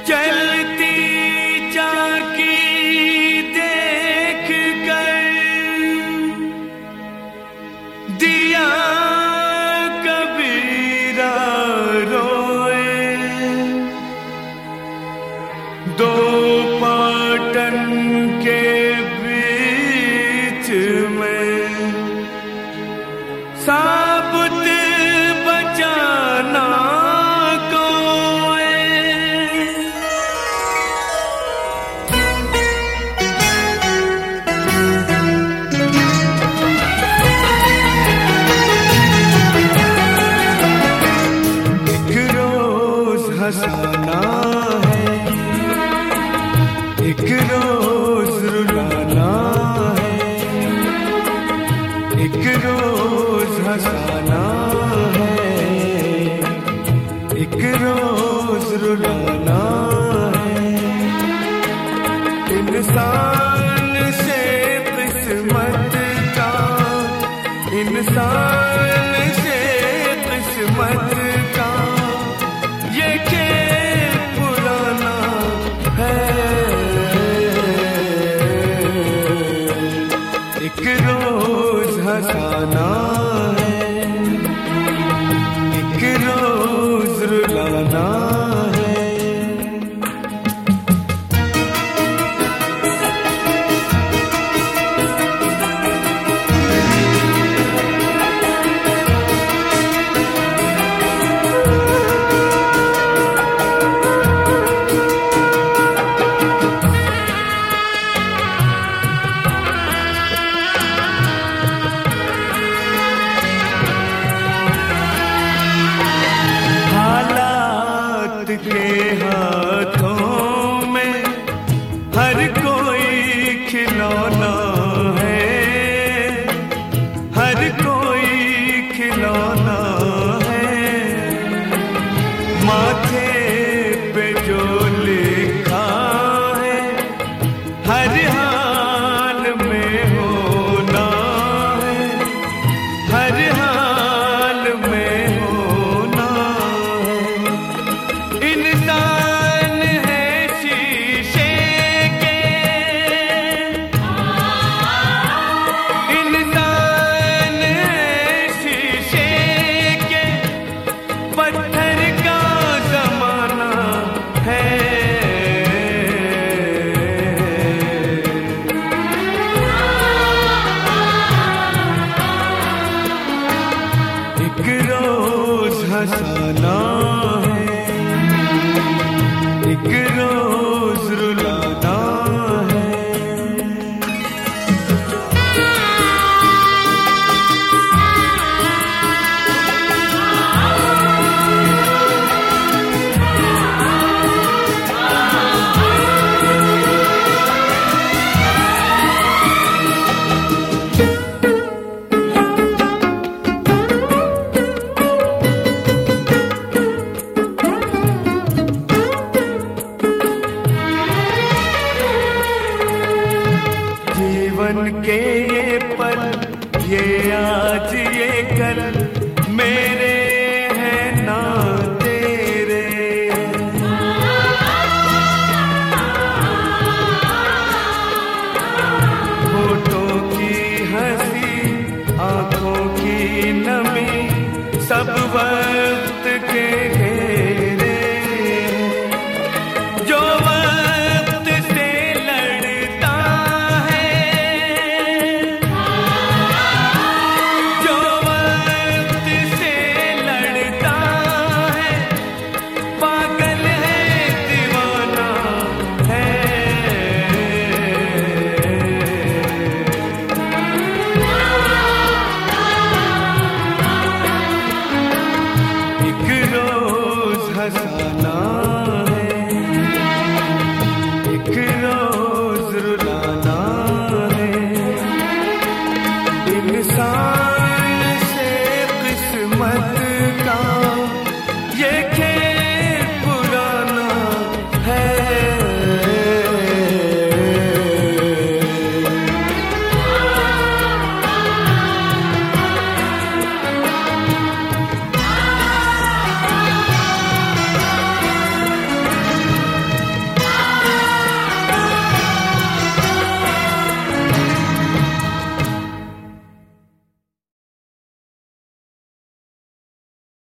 चलती चाकी देख कर दिया कबीरा रोए। दो पाटन के बीच में साबुत बचाना हंसाना है, एक रोज रुलाना है, एक रोज हंसाना है, एक रोज रुलाना है। इंसान से किस्मत का, इंसान से किस्मत का ये खेल पुराना है। एक रोज हंसाना है, एक रोज रुलाना है। के हाथों में हर कोई खिलौना है, हर कोई खिलौना है। माथे पे जो लिखा है हर हाल में होना है, हर हाल में होना है। इंसान है शीशे के, इंसान है शीशे के, पत्थर का जमाना है। एक रोज हंसाना है, एक रोज रुलाना है। जीवन के ये पल, ये आज ये कल मेरे हैं ना तेरे। होठों की हंसी, आंखों की नमी, सब वक्त के घेरे। जो वक्त से लड़ता हंसाना